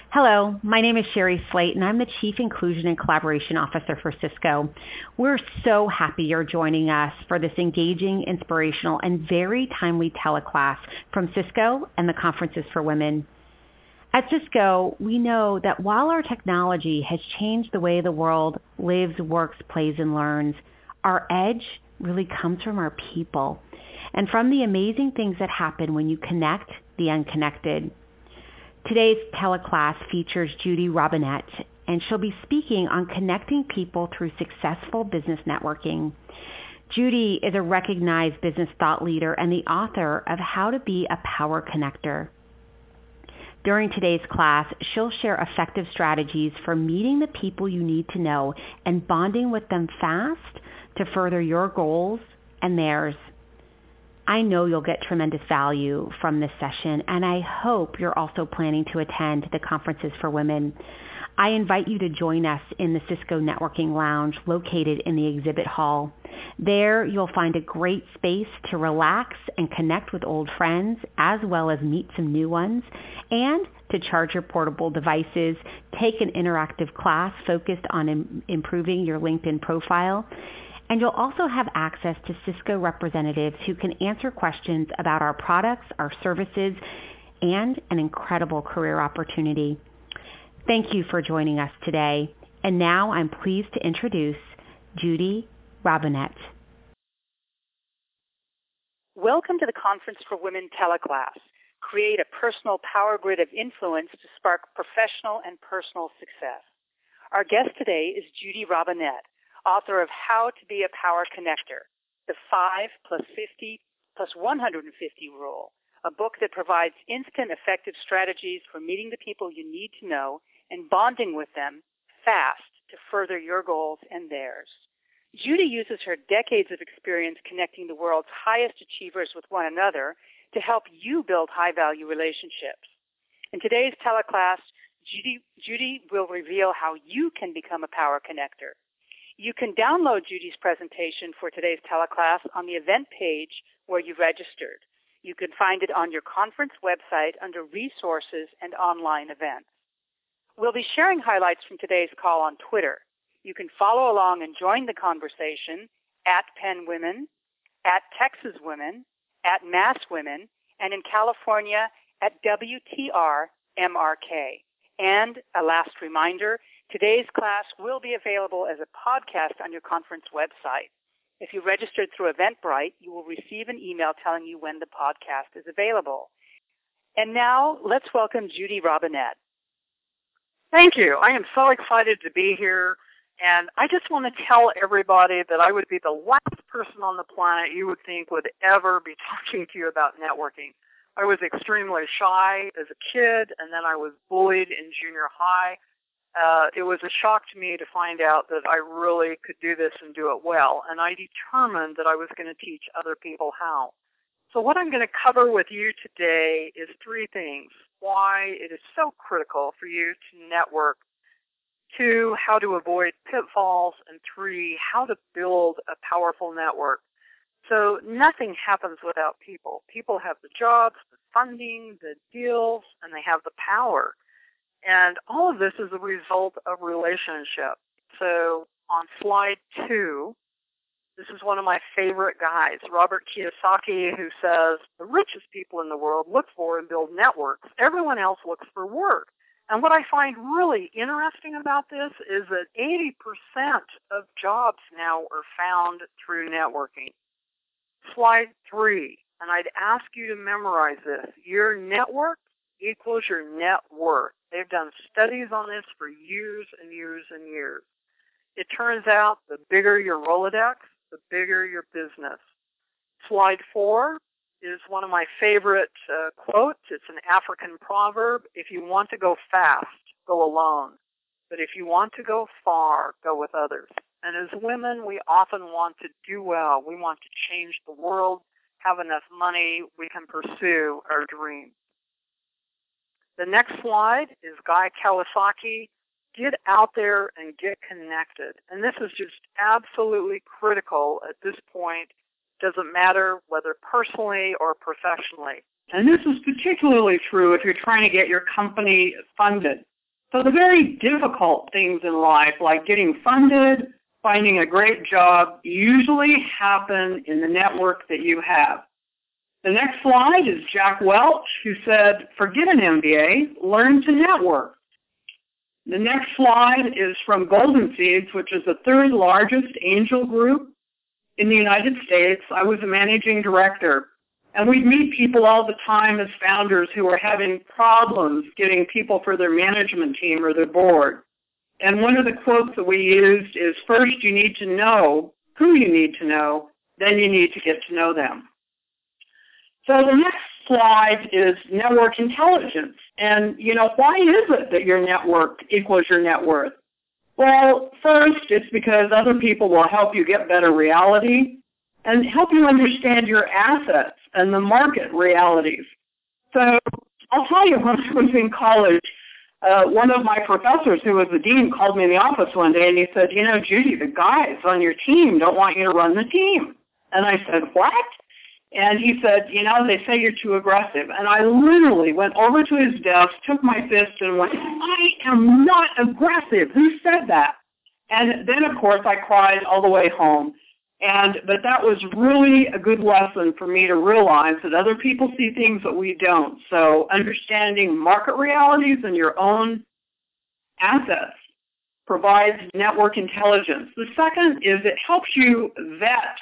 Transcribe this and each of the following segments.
Hello, my name is Sherry Slate, and I'm the Chief Inclusion and Collaboration Officer for Cisco. We're so happy you're joining us for this engaging, inspirational, and very timely teleclass from Cisco and the Conferences for Women. At Cisco, we know that while our technology has changed the way the world lives, works, plays, and learns, our edge really comes from our people and from the amazing things that happen when you connect the unconnected. Today's teleclass features Judy Robinett, and she'll be speaking on connecting people through successful business networking. Judy is a recognized business thought leader and the author of How to Be a Power Connector. During today's class, she'll share effective strategies for meeting the people you need to know and bonding with them fast to further your goals and theirs. I know you'll get tremendous value from this session, and I hope you're also planning to attend the Conferences for Women. I invite you to join us in the Cisco Networking Lounge located in the exhibit hall. There, you'll find a great space to relax and connect with old friends, as well as meet some new ones, and to charge your portable devices, take an interactive class focused on improving your LinkedIn profile. And you'll also have access to Cisco representatives who can answer questions about our products, our services, and an incredible career opportunity. Thank you for joining us today. And now I'm pleased to introduce Judy Robinett. Welcome to the Conference for Women teleclass. Create a personal power grid of influence to spark professional and personal success. Our guest today is Judy Robinett, author of How to Be a Power Connector, the 5 + 50 + 150 rule, a book that provides instant, effective strategies for meeting the people you need to know and bonding with them fast to further your goals and theirs. Judy uses her decades of experience connecting the world's highest achievers with one another to help you build high-value relationships. In today's teleclass, Judy will reveal how you can become a power connector. You can download Judy's presentation for today's teleclass on the event page where you registered. You can find it on your conference website under Resources and Online Events. We'll be sharing highlights from today's call on Twitter. You can follow along and join the conversation at Penn Women, at Texas Women, at Mass Women, and in California at WTR MRK. And a last reminder, today's class will be available as a podcast on your conference website. If you registered through Eventbrite, you will receive an email telling you when the podcast is available. And now, let's welcome Judy Robinett. Thank you. I am so excited to be here, and I just want to tell everybody that I would be the last person on the planet you would think would ever be talking to you about networking. I was extremely shy as a kid, and then I was bullied in junior high. It was a shock to me to find out that I really could do this and do it well, and I determined that I was going to teach other people how. So what I'm going to cover with you today is 3 things: why it is so critical for you to network, 2, how to avoid pitfalls, and 3, how to build a powerful network. So nothing happens without people. People have the jobs, the funding, the deals, and they have the power. And all of this is a result of relationship. So on slide 2, this is one of my favorite guys, Robert Kiyosaki, who says, the richest people in the world look for and build networks. Everyone else looks for work. And what I find really interesting about this is that 80% of jobs now are found through networking. Slide 3, and I'd ask you to memorize this. Your network equals your net worth. They've done studies on this for years and years and years. It turns out the bigger your Rolodex, the bigger your business. Slide 4 is one of my favorite quotes. It's an African proverb. If you want to go fast, go alone. But if you want to go far, go with others. And as women, we often want to do well. We want to change the world, have enough money, we can pursue our dreams. The next slide is Guy Kawasaki. Get out there and get connected. And this is just absolutely critical at this point. Doesn't matter whether personally or professionally. And this is particularly true if you're trying to get your company funded. So the very difficult things in life, like getting funded, finding a great job, usually happen in the network that you have. The next slide is Jack Welch, who said, forget an MBA, learn to network. The next slide is from Golden Seeds, which is the third largest angel group in the United States. I was a managing director, and we'd meet people all the time as founders who were having problems getting people for their management team or their board. And one of the quotes that we used is, first you need to know who you need to know, then you need to get to know them. So the next slide is network intelligence. And, why is it that your network equals your net worth? Well, first, it's because other people will help you get better reality and help you understand your assets and the market realities. So I'll tell you, when I was in college, one of my professors who was the dean called me in the office one day and he said, Judy, the guys on your team don't want you to run the team. And I said, what? And he said, they say you're too aggressive. And I literally went over to his desk, took my fist and went, I am not aggressive. Who said that? And then, of course, I cried all the way home. But that was really a good lesson for me to realize that other people see things that we don't. So understanding market realities and your own assets provides network intelligence. The second is it helps you vet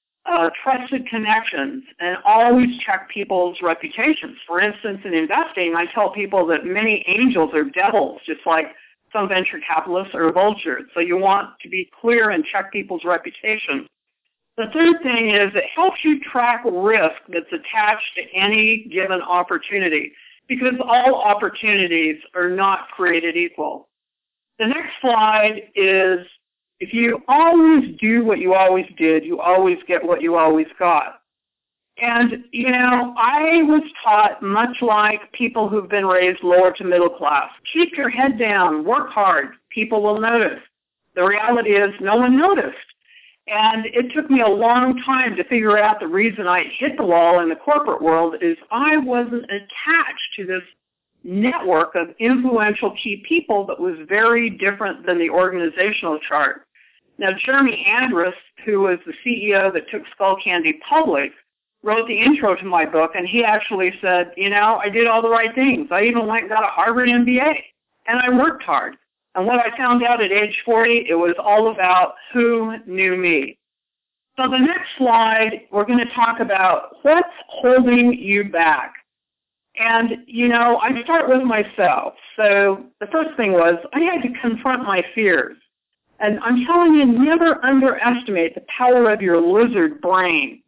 trusted connections and always check people's reputations. For instance, in investing, I tell people that many angels are devils, just like some venture capitalists are vultures. So you want to be clear and check people's reputation. The third thing is it helps you track risk that's attached to any given opportunity, because all opportunities are not created equal. The next slide is, if you always do what you always did, you always get what you always got. And, I was taught, much like people who've been raised lower to middle class, keep your head down, work hard, people will notice. The reality is no one noticed. And it took me a long time to figure out the reason I hit the wall in the corporate world is I wasn't attached to this network of influential key people that was very different than the organizational chart. Now, Jeremy Andrus, who was the CEO that took Skullcandy public, wrote the intro to my book, and he actually said, I did all the right things. I even went and got a Harvard MBA, and I worked hard. And what I found out at age 40, it was all about who knew me. So the next slide, we're going to talk about what's holding you back. And, I start with myself. So the first thing was I had to confront my fears. And I'm telling you, never underestimate the power of your lizard brain.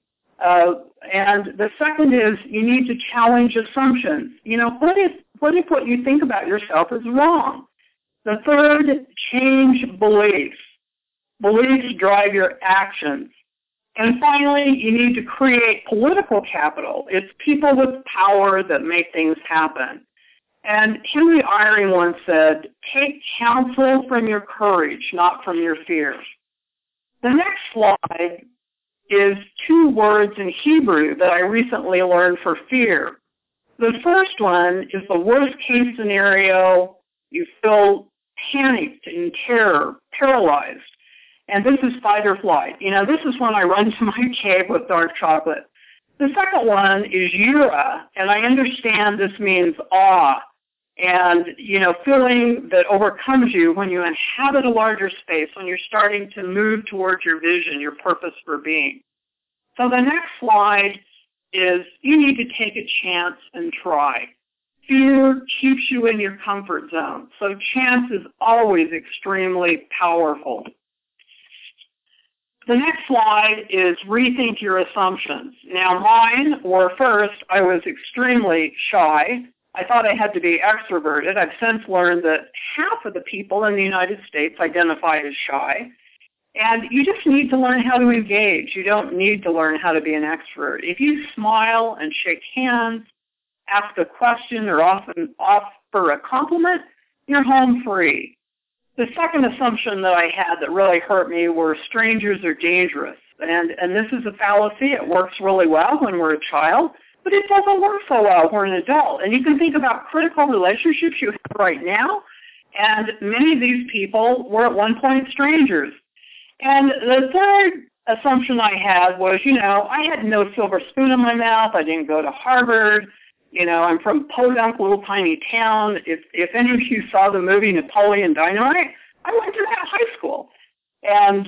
And the second is you need to challenge assumptions. What if what you think about yourself is wrong? The third, change beliefs. Beliefs drive your actions. And finally, you need to create political capital. It's people with power that make things happen. And Henry Eyring once said, take counsel from your courage, not from your fears. The next slide is 2 words in Hebrew that I recently learned for fear. The first one is the worst case scenario. You feel panicked, in terror, paralyzed. And this is fight or flight. This is when I run to my cave with dark chocolate. The second one is yira, and I understand this means awe and, feeling that overcomes you when you inhabit a larger space, when you're starting to move towards your vision, your purpose for being. So the next slide is you need to take a chance and try. Fear keeps you in your comfort zone, so chance is always extremely powerful. The next slide is rethink your assumptions. Now mine were, first, I was extremely shy. I thought I had to be extroverted. I've since learned that half of the people in the United States identify as shy. And you just need to learn how to engage. You don't need to learn how to be an extrovert. If you smile and shake hands, ask a question, or often offer a compliment, you're home free. The second assumption that I had that really hurt me were strangers are dangerous. And this is a fallacy. It works really well when we're a child, but it doesn't work so well when we're an adult. And you can think about critical relationships you have right now And many of these people were at one point strangers. And the third assumption I had was, I had no silver spoon in my mouth. I didn't go to Harvard. I'm from Podunk, little tiny town. If any of you saw the movie Napoleon Dynamite, I went to that high school. And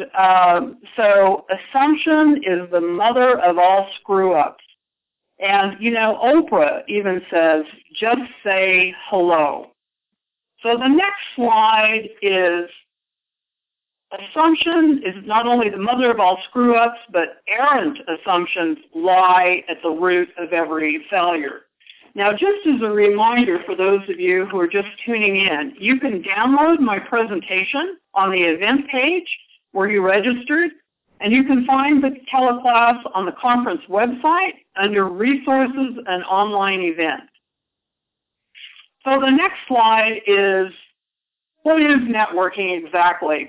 so assumption is the mother of all screw-ups. And, Oprah even says, just say hello. So the next slide is assumption is not only the mother of all screw-ups, but errant assumptions lie at the root of every failure. Now, just as a reminder for those of you who are just tuning in, you can download my presentation on the event page where you registered, and you can find the teleclass on the conference website under Resources and Online Events. So the next slide is, what is networking exactly?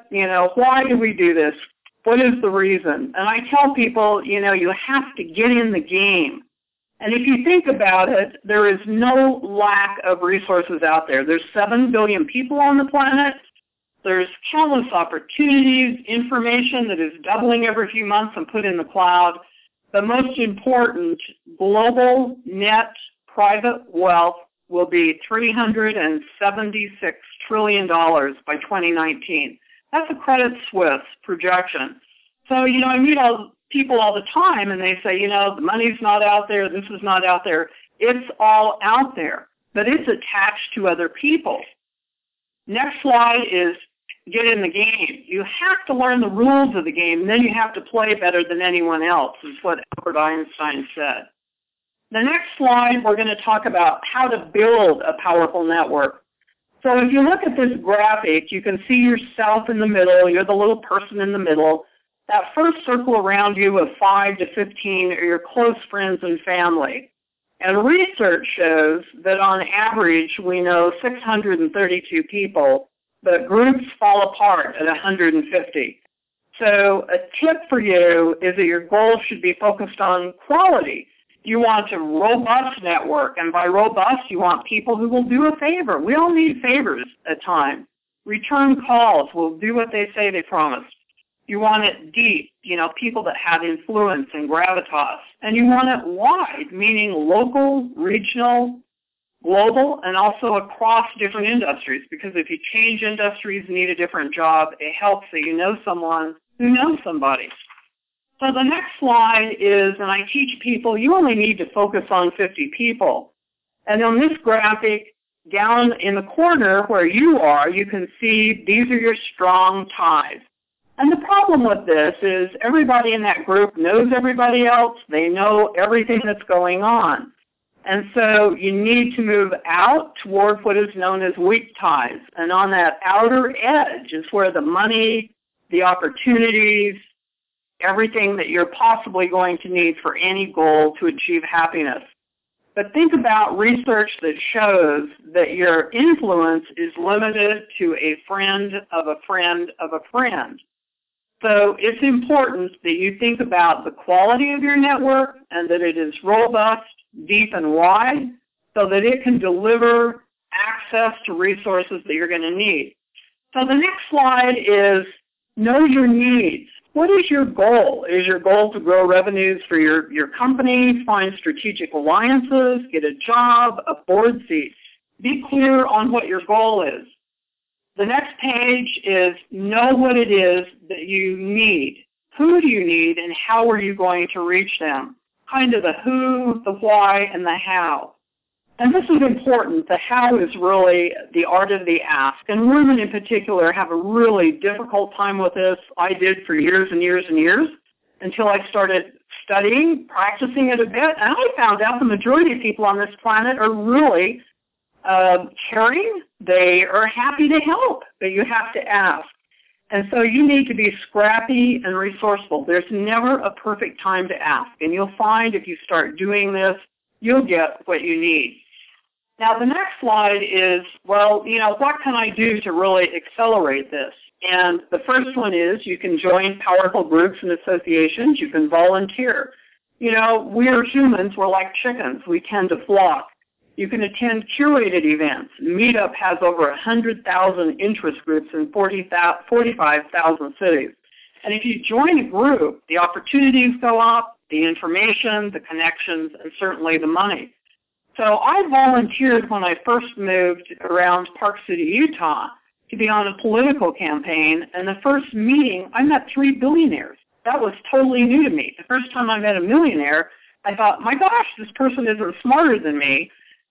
Why do we do this? What is the reason? And I tell people, you have to get in the game. And if you think about it, there is no lack of resources out there. There's 7 billion people on the planet. There's countless opportunities, information that is doubling every few months and put in the cloud. The most important, global net private wealth will be $376 trillion by 2019. That's a Credit Suisse projection. So, I meet people all the time, and they say, the money's not out there, this is not out there. It's all out there, but it's attached to other people. Next slide is get in the game. You have to learn the rules of the game, and then you have to play better than anyone else, is what Albert Einstein said. The next slide, we're going to talk about how to build a powerful network. So if you look at this graphic, you can see yourself in the middle. You're the little person in the middle. That first circle around you of 5 to 15 are your close friends and family. And research shows that on average, we know 632 people, but groups fall apart at 150. So a tip for you is that your goal should be focused on quality. You want a robust network, and by robust, you want people who will do a favor. We all need favors at times. Return calls will do what they say they promised. You want it deep, people that have influence and gravitas. And you want it wide, meaning local, regional, global, and also across different industries. Because if you change industries and need a different job, it helps that you know someone who knows somebody. So the next slide is, and I teach people, you only need to focus on 50 people. And on this graphic, down in the corner where you are, you can see these are your strong ties. And the problem with this is everybody in that group knows everybody else. They know everything that's going on. And so you need to move out toward what is known as weak ties. And on that outer edge is where the money, the opportunities, everything that you're possibly going to need for any goal to achieve happiness. But think about research that shows that your influence is limited to a friend of a friend of a friend. So it's important that you think about the quality of your network and that it is robust, deep, and wide so that it can deliver access to resources that you're going to need. So the next slide is know your needs. What is your goal? Is your goal to grow revenues for your company, find strategic alliances, get a job, a board seat? Be clear on what your goal is. The next page is know what it is that you need. Who do you need and how are you going to reach them? Kind of the who, the why, and the how. And this is important. The how is really the art of the ask. And women in particular have a really difficult time with this. I did for years and years and years until I started studying, practicing it a bit. And I found out the majority of people on this planet are really caring. They are happy to help, but you have to ask. And so you need to be scrappy and resourceful. There's never a perfect time to ask. And you'll find if you start doing this, you'll get what you need. Now, the next slide is, well, what can I do to really accelerate this? And the first one is you can join powerful groups and associations. You can volunteer. We're humans. We're like chickens. We tend to flock. You can attend curated events. Meetup has over 100,000 interest groups in 45,000 cities. And if you join a group, the opportunities go up, the information, the connections, and certainly the money. So I volunteered when I first moved around Park City, Utah, to be on a political campaign. And the first meeting, I met 3 billionaires. That was totally new to me. The first time I met a millionaire, I thought, my gosh, this person isn't smarter than me.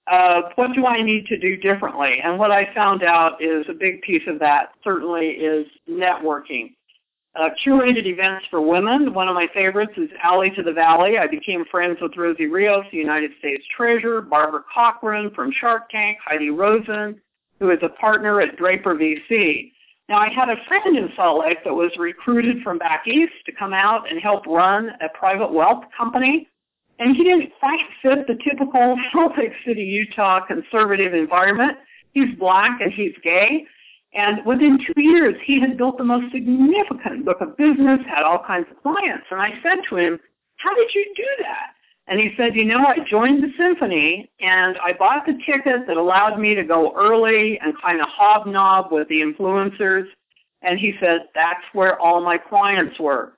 What do I need to do differently? And what I found out is a big piece of that certainly is networking. Curated events for women. One of my favorites is Alley to the Valley. I became friends with Rosie Rios, the United States Treasurer, Barbara Cochran from Shark Tank, Heidi Rosen, who is a partner at Draper VC. Now, I had a friend in Salt Lake that was recruited from back east to come out and help run a private wealth company. And he didn't quite fit the typical Salt Lake City, Utah conservative environment. He's black and he's gay. And within 2 years, he had built the most significant book of business, had all kinds of clients. And I said to him, how did you do that? And he said, I joined the symphony, and I bought the ticket that allowed me to go early and kind of hobnob with the influencers. And he said, that's where all my clients were.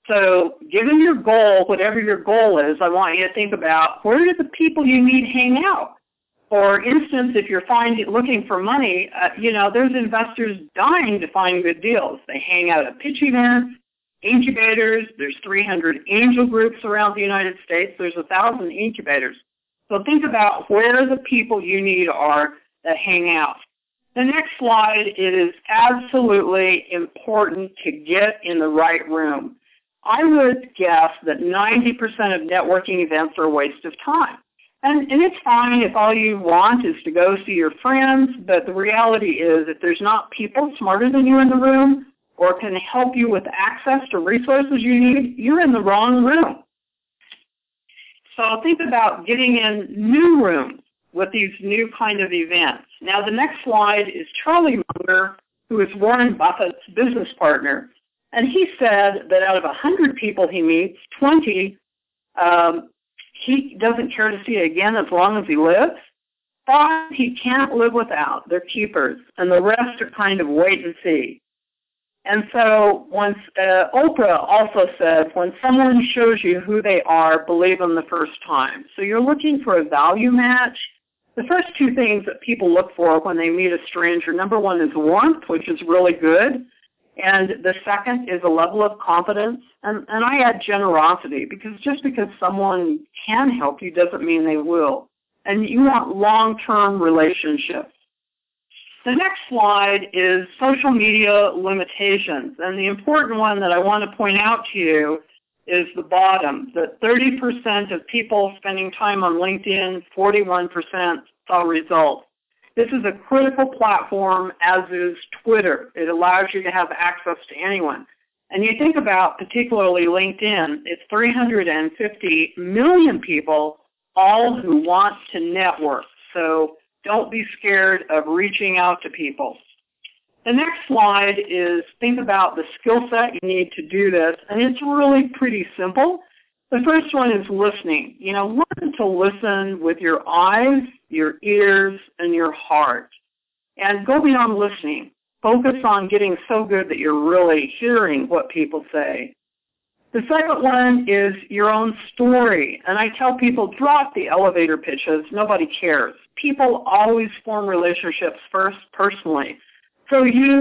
So given your goal, whatever your goal is, I want you to think about where do the people you meet hang out? For instance, if you're looking for money, there's investors dying to find good deals. They hang out at pitch events, incubators. There's 300 angel groups around the United States. There's 1,000 incubators. So think about where the people you need are that hang out. The next slide, it is absolutely important to get in the right room. I would guess that 90% of networking events are a waste of time. And it's fine if all you want is to go see your friends, but the reality is if there's not people smarter than you in the room or can help you with access to resources you need, you're in the wrong room. So think about getting in new rooms with these new kind of events. Now the next slide is Charlie Munger, who is Warren Buffett's business partner. And he said that out of 100 people he meets, 20 he doesn't care to see again as long as he lives. 5 he can't live without. They're keepers. And the rest are kind of wait and see. And so once Oprah also says, when someone shows you who they are, believe them the first time. So you're looking for a value match. The first 2 things that people look for when they meet a stranger, number 1 is warmth, which is really good. And the second is a level of confidence. And I add generosity, because just because someone can help you doesn't mean they will. And you want long-term relationships. The next slide is social media limitations. And the important one that I want to point out to you is the bottom, that 30% of people spending time on LinkedIn, 41% saw results. This is a critical platform, as is Twitter. It allows you to have access to anyone. And you think about particularly LinkedIn, it's 350 million people, all who want to network. So don't be scared of reaching out to people. The next slide is think about the skill set you need to do this. And it's really pretty simple. The first one is listening. Learn to listen with your eyes, your ears, and your heart. And go beyond listening. Focus on getting so good that you're really hearing what people say. The second one is your own story. And I tell people, drop the elevator pitches. Nobody cares. People always form relationships first personally. So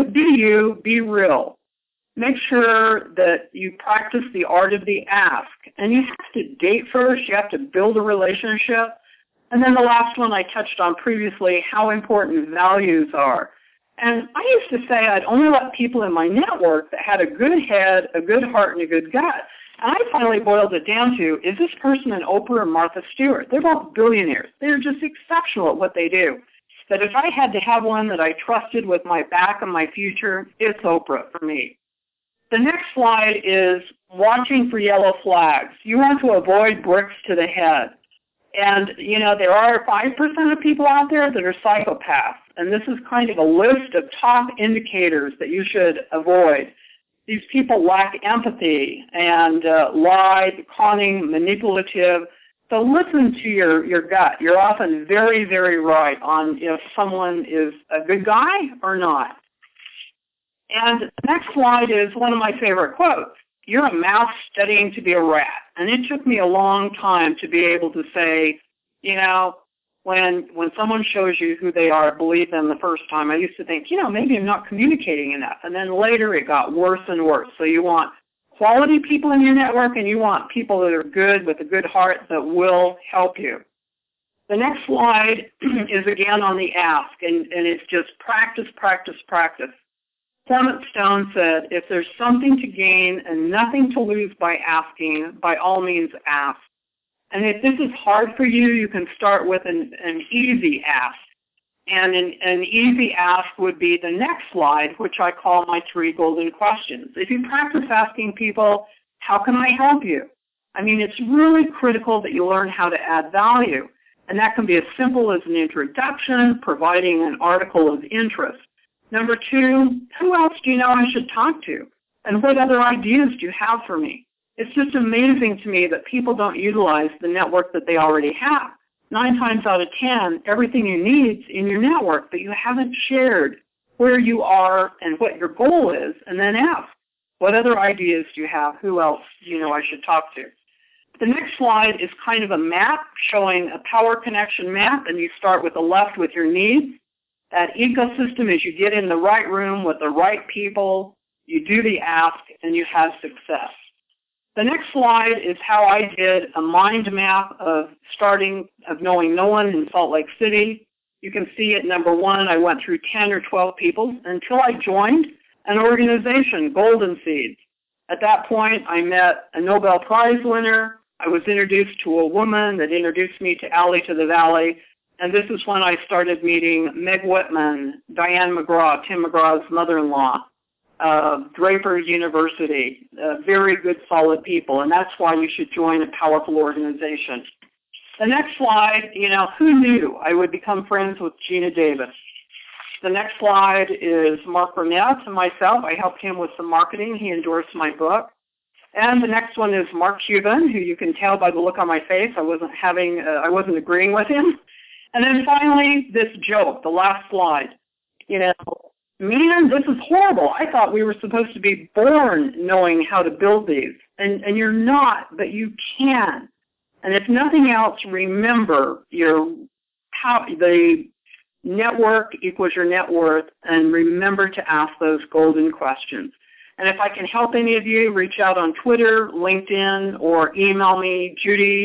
be real. Make sure that you practice the art of the ask. And you have to date first. You have to build a relationship. And then the last one I touched on previously, how important values are. And I used to say I'd only let people in my network that had a good head, a good heart, and a good gut. And I finally boiled it down to, is this person an Oprah or Martha Stewart? They're both billionaires. They're just exceptional at what they do. But if I had to have one that I trusted with my back and my future, it's Oprah for me. The next slide is watching for yellow flags. You want to avoid bricks to the head. And, there are 5% of people out there that are psychopaths. And this is kind of a list of top indicators that you should avoid. These people lack empathy and lie, conning, manipulative. So listen to your gut. You're often very, very right on if someone is a good guy or not. And the next slide is one of my favorite quotes. You're a mouse studying to be a rat. And it took me a long time to be able to say, you know, when someone shows you who they are, believe them the first time. I used to think, you know, maybe I'm not communicating enough. And then later it got worse and worse. So you want quality people in your network, and you want people that are good with a good heart that will help you. The next slide is again on the ask, and it's just practice, practice, practice. Clement Stone said, if there's something to gain and nothing to lose by asking, by all means ask. And if this is hard for you, you can start with an easy ask. And an easy ask would be the next slide, which I call my 3 golden questions. If you practice asking people, how can I help you? I mean, it's really critical that you learn how to add value. And that can be as simple as an introduction, providing an article of interest. Number 2, who else do you know I should talk to? And what other ideas do you have for me? It's just amazing to me that people don't utilize the network that they already have. 9 times out of 10, everything you need is in your network, but you haven't shared where you are and what your goal is, and then ask, what other ideas do you have? Who else do you know I should talk to? The next slide is kind of a map showing a power connection map, and you start with the left with your needs. That ecosystem is you get in the right room with the right people, you do the ask, and you have success. The next slide is how I did a mind map of knowing no one in Salt Lake City. You can see at number 1, I went through 10 or 12 people until I joined an organization, Golden Seeds. At that point, I met a Nobel Prize winner. I was introduced to a woman that introduced me to Alley to the Valley. And this is when I started meeting Meg Whitman, Diane McGraw, Tim McGraw's mother-in-law, Draper University, very good, solid people, and that's why you should join a powerful organization. The next slide, you know, who knew I would become friends with Gina Davis? The next slide is Mark Burnett and myself. I helped him with some marketing. He endorsed my book. And the next one is Mark Cuban, who you can tell by the look on my face. I wasn't agreeing with him. And then finally, this joke, the last slide. You know, man, this is horrible. I thought we were supposed to be born knowing how to build these. And you're not, but you can. And if nothing else, remember the network equals your net worth, and remember to ask those golden questions. And if I can help any of you, reach out on Twitter, LinkedIn, or email me,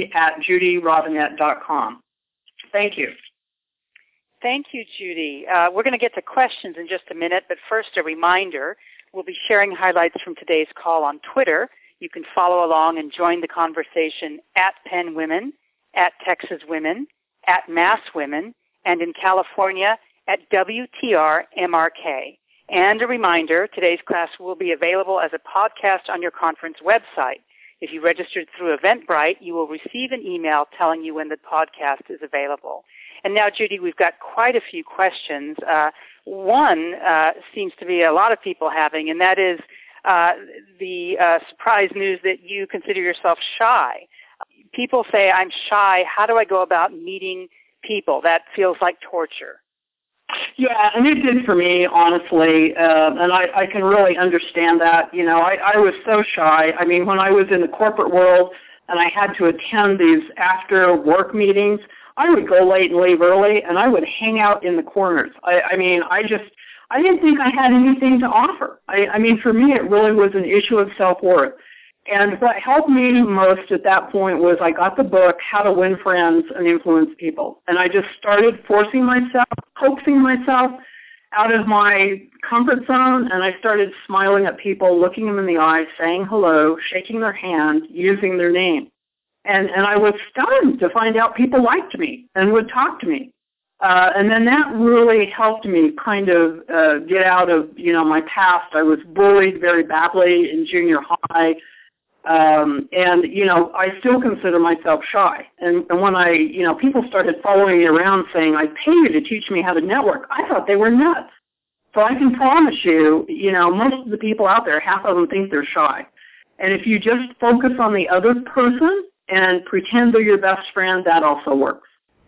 judy@judyrobinette.com. Thank you. Thank you, Judy. We're going to get to questions in just a minute, but first a reminder, we'll be sharing highlights from today's call on Twitter. You can follow along and join the conversation at Penn Women, at Texas Women, at Mass Women, and in California at WTR MRK. And a reminder, today's class will be available as a podcast on your conference website. If you registered through Eventbrite, you will receive an email telling you when the podcast is available. And now, Judy, we've got quite a few questions. One seems to be a lot of people having, and that is the surprise news that you consider yourself shy. People say, I'm shy. How do I go about meeting people? That feels like torture. Yeah, and it did for me, honestly, and I can really understand that. You know, I was so shy. I mean, when I was in the corporate world and I had to attend these after-work meetings, I would go late and leave early, and I would hang out in the corners. I didn't think I had anything to offer. I mean, for me, it really was an issue of self-worth. And what helped me most at that point was I got the book, How to Win Friends and Influence People. And I just started coaxing myself out of my comfort zone, and I started smiling at people, looking them in the eye, saying hello, shaking their hand, using their name. And I was stunned to find out people liked me and would talk to me. And then that really helped me kind of get out of, my past. I was bullied very badly in junior high. I still consider myself shy. And when people started following me around saying, I pay you to teach me how to network, I thought they were nuts. So I can promise you, most of the people out there, half of them think they're shy. And if you just focus on the other person and pretend they're your best friend. That also works.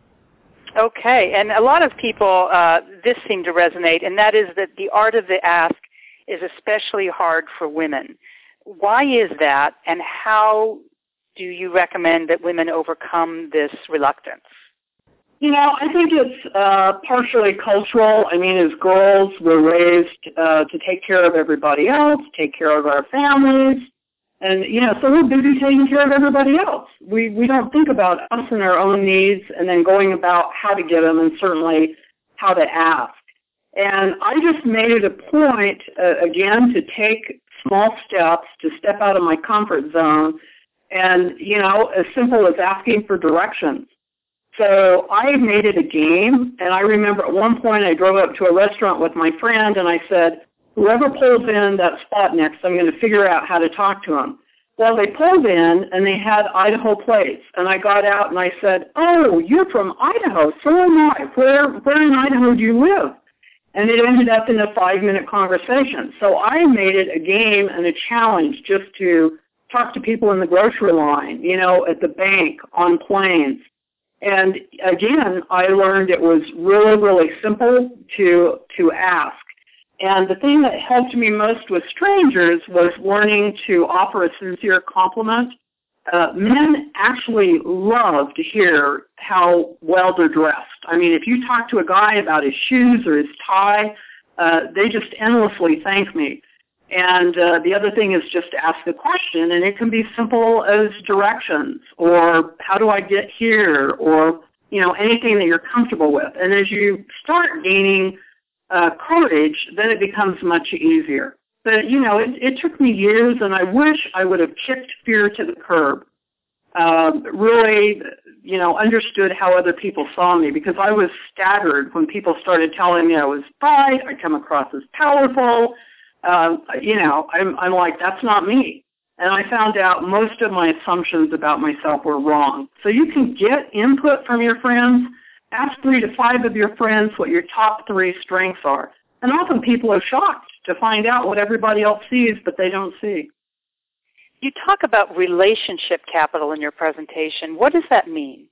Okay, and a lot of people, this seemed to resonate, and that is that the art of the ask is especially hard for women. Why is that, and how do you recommend that women overcome this reluctance? I think it's partially cultural. I mean, as girls, we're raised to take care of everybody else, take care of our families, and, so we're busy taking care of everybody else. We don't think about us and our own needs and then going about how to get them and certainly how to ask. And I just made it a point, again, to take small steps, to step out of my comfort zone, and, as simple as asking for directions. So I made it a game, and I remember at one point I drove up to a restaurant with my friend, and I said, whoever pulls in that spot next, I'm going to figure out how to talk to them. Well, they pulled in, and they had Idaho plates, and I got out and I said, oh, you're from Idaho, so am I. Where in Idaho do you live? And it ended up in a 5-minute conversation. So I made it a game and a challenge just to talk to people in the grocery line, at the bank, on planes. And again, I learned it was really, really simple to ask. And the thing that helped me most with strangers was learning to offer a sincere compliment. Men actually love to hear how well they're dressed. I mean, if you talk to a guy about his shoes or his tie, they just endlessly thank me. And the other thing is just to ask a question, and it can be simple as directions or how do I get here or, anything that you're comfortable with. And as you start gaining courage, then it becomes much easier. But, it took me years, and I wish I would have kicked fear to the curb, really, understood how other people saw me, because I was staggered when people started telling me I was bright, I come across as powerful. I'm like, that's not me. And I found out most of my assumptions about myself were wrong. So you can get input from your friends. Ask 3 to 5 of your friends what your top 3 strengths are. And often people are shocked to find out what everybody else sees, but they don't see. You talk about relationship capital in your presentation. What does that mean?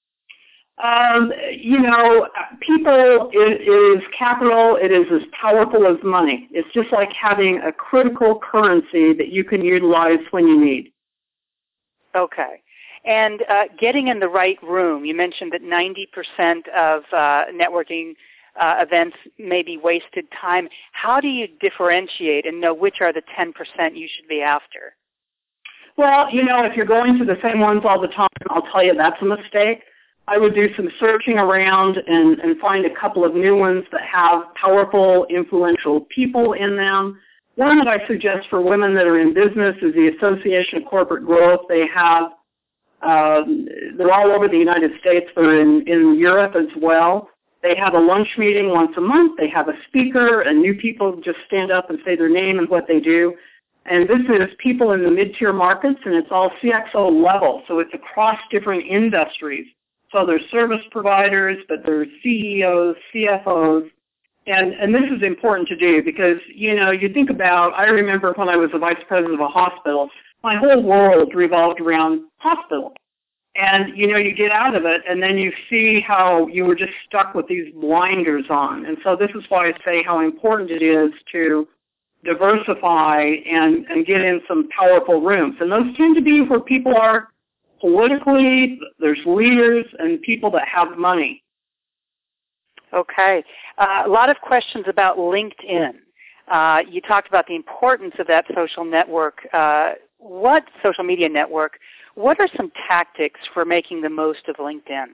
People is capital. It is as powerful as money. It's just like having a critical currency that you can utilize when you need. Okay. And getting in the right room, you mentioned that 90% of networking events may be wasted time. How do you differentiate and know which are the 10% you should be after? Well, if you're going to the same ones all the time, I'll tell you that's a mistake. I would do some searching around and find a couple of new ones that have powerful, influential people in them. One that I suggest for women that are in business is the Association of Corporate Growth. They have, they're all over the United States. They're in Europe as well. They have a lunch meeting once a month. They have a speaker, and new people just stand up and say their name and what they do. And this is people in the mid-tier markets, and it's all CXO level, so it's across different industries. So there's service providers, but there's CEOs, CFOs, and this is important to do because, you think about, I remember when I was the vice president of a hospital, my whole world revolved around hospital. And, you get out of it, and then you see how you were just stuck with these blinders on. And so this is why I say how important it is to diversify and get in some powerful rooms. And those tend to be where people are politically, there's leaders and people that have money. Okay. A lot of questions about LinkedIn. You talked about the importance of that social network. What social media network? What are some tactics for making the most of LinkedIn?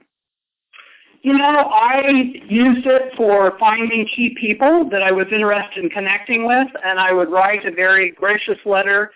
I used it for finding key people that I was interested in connecting with, and I would write a very gracious letter.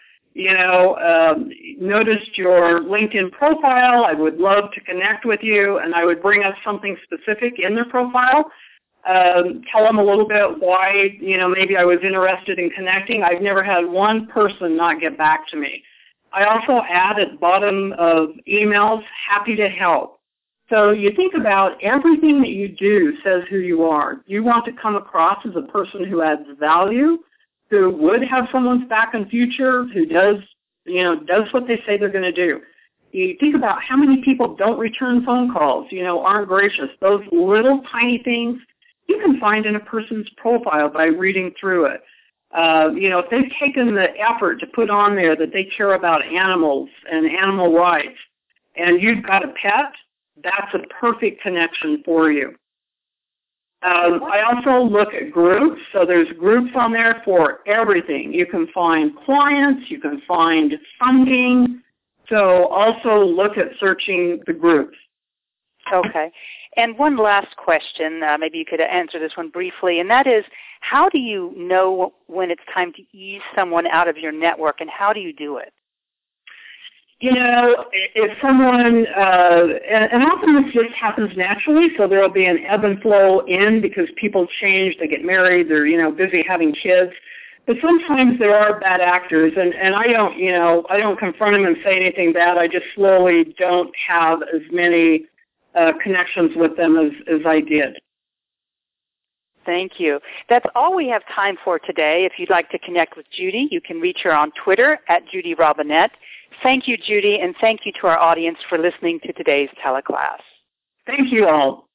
Noticed your LinkedIn profile. I would love to connect with you, and I would bring up something specific in their profile. Tell them a little bit why, maybe I was interested in connecting. I've never had one person not get back to me. I also add at the bottom of emails, happy to help. So you think about everything that you do says who you are. You want to come across as a person who adds value, who would have someone's back in future, who does what they say they're going to do. You think about how many people don't return phone calls, aren't gracious. Those little tiny things you can find in a person's profile by reading through it. If they've taken the effort to put on there that they care about animals and animal rights, and you've got a pet, that's a perfect connection for you. I also look at groups. So there's groups on there for everything. You can find clients. You can find funding. So also look at searching the groups. Okay. And one last question, maybe you could answer this one briefly, and that is, how do you know when it's time to ease someone out of your network, and how do you do it? If someone, and often this just happens naturally, so there will be an ebb and flow in because people change, they get married, they're, busy having kids. But sometimes there are bad actors, and I don't confront them and say anything bad. I just slowly don't have as many connections with them as I did. Thank you. That's all we have time for today. If you'd like to connect with Judy, you can reach her on Twitter at Judy Robinette. Thank you, Judy, and thank you to our audience for listening to today's teleclass. Thank you all.